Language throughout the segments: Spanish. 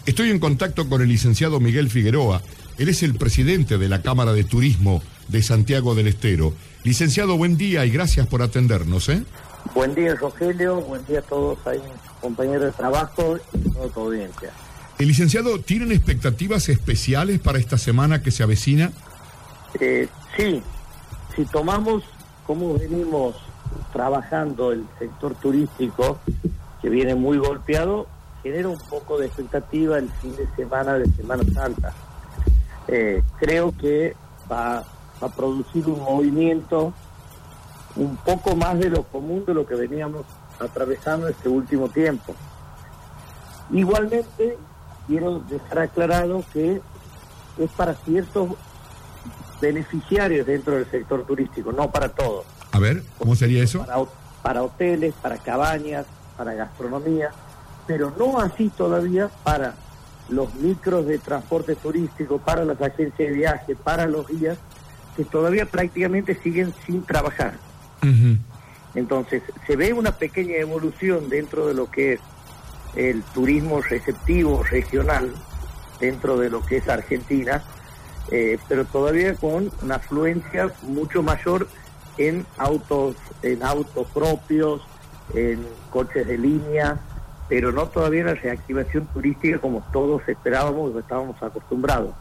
Estoy en contacto con el licenciado Miguel Figueroa. Él es el presidente de la Cámara de Turismo de Santiago del Estero. Licenciado, buen día y gracias por atendernos, ¿eh? Buen día, Rogelio. Buen día a todos ahí, compañeros de trabajo y toda tu audiencia. Licenciado, ¿tienen expectativas especiales para esta semana que se avecina? Sí. Si tomamos cómo venimos trabajando el sector turístico, que viene muy golpeado, genera un poco de expectativa el fin de Semana Santa. Creo que va a producir un movimiento un poco más de lo común de lo que veníamos atravesando este último tiempo. Igualmente, quiero dejar aclarado que es para ciertos beneficiarios dentro del sector turístico, no para todos. A ver, ¿cómo sería eso? Para hoteles, para cabañas, para gastronomía, pero no así todavía para los micros de transporte turístico, para las agencias de viaje, para los guías, que todavía prácticamente siguen sin trabajar. Uh-huh. Entonces, se ve una pequeña evolución dentro de lo que es el turismo receptivo regional, dentro de lo que es Argentina, pero todavía con una afluencia mucho mayor en autos propios, en coches de línea, pero no todavía la reactivación turística como todos esperábamos o estábamos acostumbrados.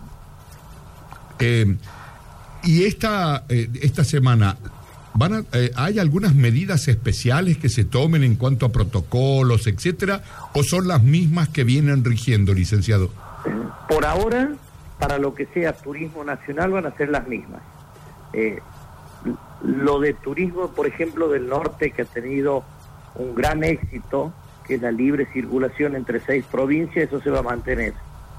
Y esta semana, ¿hay algunas medidas especiales que se tomen en cuanto a protocolos, etcétera, o son las mismas que vienen rigiendo, licenciado? Por ahora, para lo que sea turismo nacional, van a ser las mismas. Lo de turismo, por ejemplo, del norte, que ha tenido un gran éxito, que es la libre circulación entre 6 provincias, eso se va a mantener.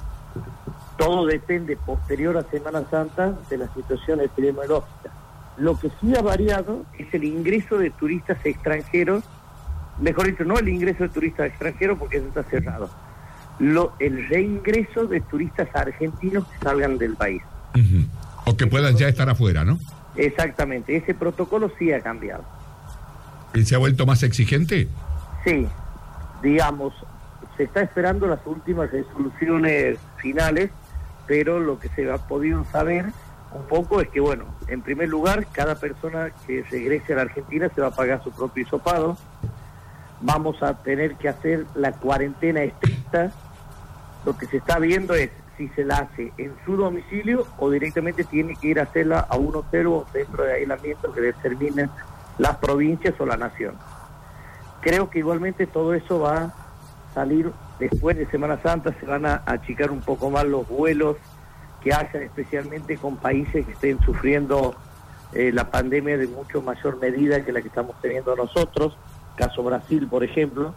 Todo depende, posterior a Semana Santa, de la situación epidemiológica. Lo que sí ha variado es el ingreso de turistas extranjeros, mejor dicho, no el ingreso de turistas extranjeros porque eso está cerrado, el reingreso de turistas argentinos que salgan del país. Uh-huh. O que puedan ya estar afuera, ¿no? Exactamente, ese protocolo sí ha cambiado. ¿Se ha vuelto más exigente? Sí, digamos, se está esperando las últimas resoluciones finales, pero lo que se ha podido saber un poco es que, bueno, en primer lugar, cada persona que regrese a la Argentina se va a pagar su propio hisopado. Vamos a tener que hacer la cuarentena estricta. Lo que se está viendo es si se la hace en su domicilio o directamente tiene que ir a hacerla a un hotel o centro de aislamiento que determinen las provincias o la nación. Creo que igualmente todo eso va a salir después de Semana Santa, se van a achicar un poco más los vuelos que hayan, especialmente con países que estén sufriendo la pandemia de mucho mayor medida que la que estamos teniendo nosotros, caso Brasil, por ejemplo,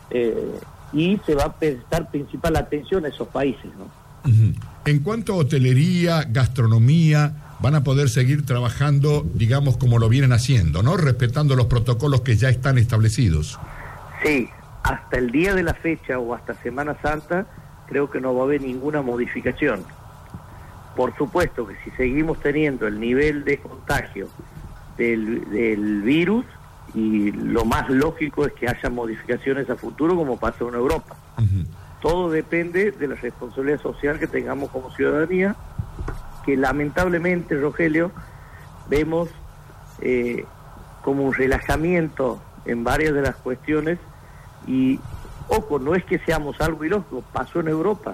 y se va a prestar principal atención a esos países, ¿no? Uh-huh. En cuanto a hotelería, gastronomía, van a poder seguir trabajando, digamos, como lo vienen haciendo, ¿no? Respetando los protocolos que ya están establecidos. Sí, hasta el día de la fecha o hasta Semana Santa, creo que no va a haber ninguna modificación. Por supuesto que si seguimos teniendo el nivel de contagio del virus, y lo más lógico es que haya modificaciones a futuro como pasa en Europa. Uh-huh. Todo depende de la responsabilidad social que tengamos como ciudadanía, que lamentablemente, Rogelio, vemos como un relajamiento en varias de las cuestiones y, ojo, no es que seamos algo ilógico, pasó en Europa.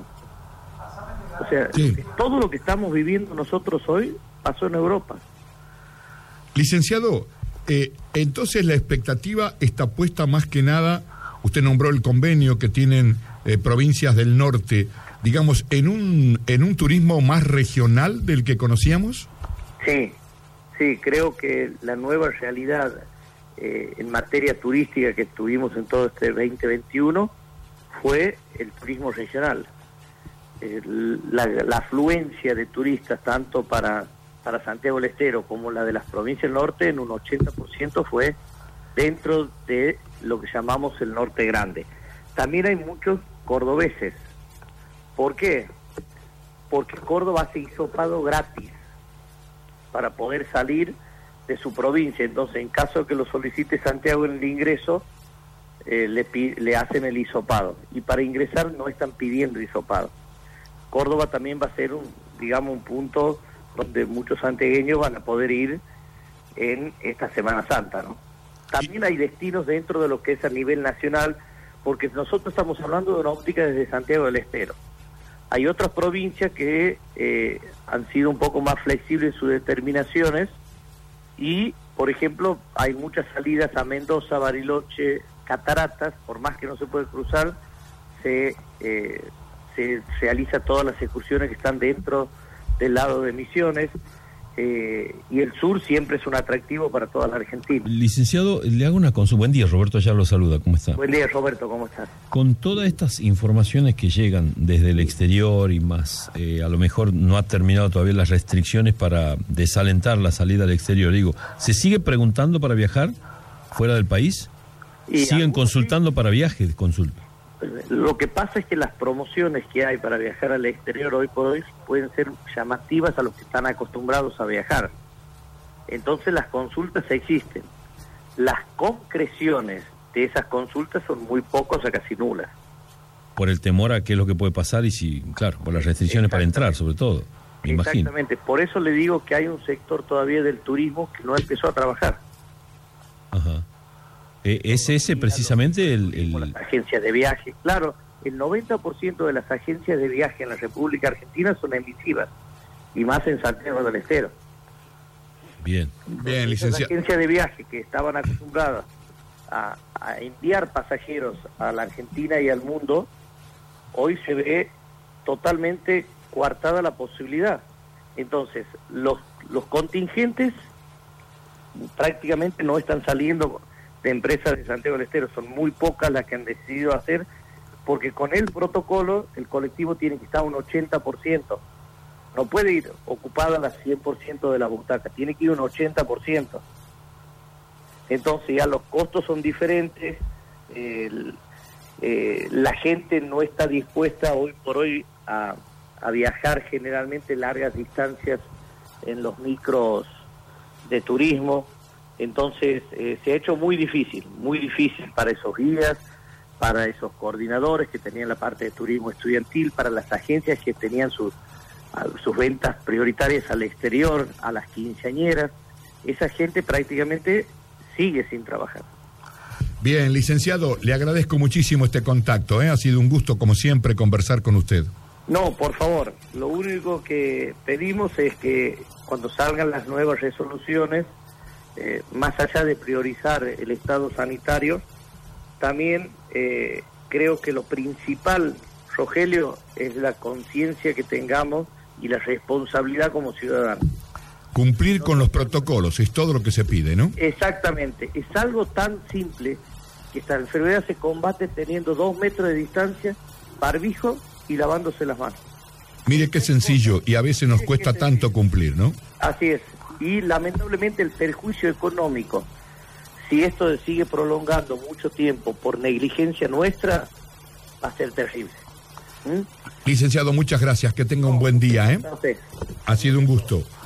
O sea, sí, todo lo que estamos viviendo nosotros hoy pasó en Europa. Licenciado, entonces la expectativa está puesta más que nada, usted nombró el convenio que tienen provincias del norte, digamos, en un turismo más regional del que conocíamos. Sí, creo que la nueva realidad en materia turística que tuvimos en todo este 2021 fue el turismo regional. La afluencia de turistas tanto para Santiago del Estero como la de las provincias del norte en un 80% fue dentro de lo que llamamos el norte grande. También hay muchos cordobeses. ¿Por qué? Porque Córdoba hace hisopado gratis para poder salir de su provincia. Entonces, en caso de que lo solicite Santiago en el ingreso, le hacen el hisopado, y para ingresar no están pidiendo hisopado. Córdoba también va a ser un punto donde muchos santiagueños van a poder ir en esta Semana Santa, ¿no? También hay destinos dentro de lo que es a nivel nacional, porque nosotros estamos hablando de una óptica desde Santiago del Estero. Hay otras provincias que han sido un poco más flexibles en sus determinaciones y, por ejemplo, hay muchas salidas a Mendoza, Bariloche, Cataratas, por más que no se puede cruzar, se realiza todas las excursiones que están dentro del lado de Misiones, y el sur siempre es un atractivo para toda la Argentina. Licenciado, le hago una consulta. Buen día, Roberto, ya lo saluda, ¿cómo está? Buen día, Roberto, ¿cómo estás? Con todas estas informaciones que llegan desde el exterior y más, a lo mejor no ha terminado todavía las restricciones para desalentar la salida al exterior, digo, ¿se sigue preguntando para viajar fuera del país? ¿Siguen consultando para viajes? Consulta. Lo que pasa es que las promociones que hay para viajar al exterior hoy por hoy pueden ser llamativas a los que están acostumbrados a viajar. Entonces las consultas existen. Las concreciones de esas consultas son muy pocas o casi nulas. Por el temor a qué es lo que puede pasar y si, claro, por las restricciones para entrar, sobre todo, me imagino. Exactamente, por eso le digo que hay un sector todavía del turismo que no empezó a trabajar. Ajá. ¿Es ese precisamente Las agencias de viaje? Claro, el 90% de las agencias de viaje en la República Argentina son emisivas, y más en Santiago del Estero. Bien, licenciado. Las agencias de viaje que estaban acostumbradas a enviar pasajeros a la Argentina y al mundo, hoy se ve totalmente coartada la posibilidad. Entonces, los contingentes prácticamente no están saliendo de empresas de Santiago del Estero, son muy pocas las que han decidido hacer, porque con el protocolo el colectivo tiene que estar un 80%, no puede ir ocupada las 100% de la butaca, tiene que ir un 80%. Entonces ya los costos son diferentes, la gente no está dispuesta hoy por hoy a viajar generalmente largas distancias en los micros de turismo. Entonces se ha hecho muy difícil para esos guías, para esos coordinadores que tenían la parte de turismo estudiantil, para las agencias que tenían sus ventas prioritarias al exterior, a las quinceañeras. Esa gente prácticamente sigue sin trabajar. Bien, licenciado, le agradezco muchísimo este contacto, ha sido un gusto como siempre conversar con usted. No, por favor, lo único que pedimos es que cuando salgan las nuevas resoluciones, más allá de priorizar el estado sanitario, también creo que lo principal, Rogelio, es la conciencia que tengamos y la responsabilidad como ciudadanos. Cumplir con los protocolos es todo lo que se pide, ¿no? Exactamente, es algo tan simple que esta enfermedad se combate teniendo 2 metros de distancia, barbijo y lavándose las manos. Mire qué sencillo y a veces nos cuesta tanto cumplir, ¿no? Así es. Y lamentablemente el perjuicio económico, si esto se sigue prolongando mucho tiempo por negligencia nuestra, va a ser terrible. Licenciado, muchas gracias, que tenga un buen día, ¿eh? Ha sido un gusto.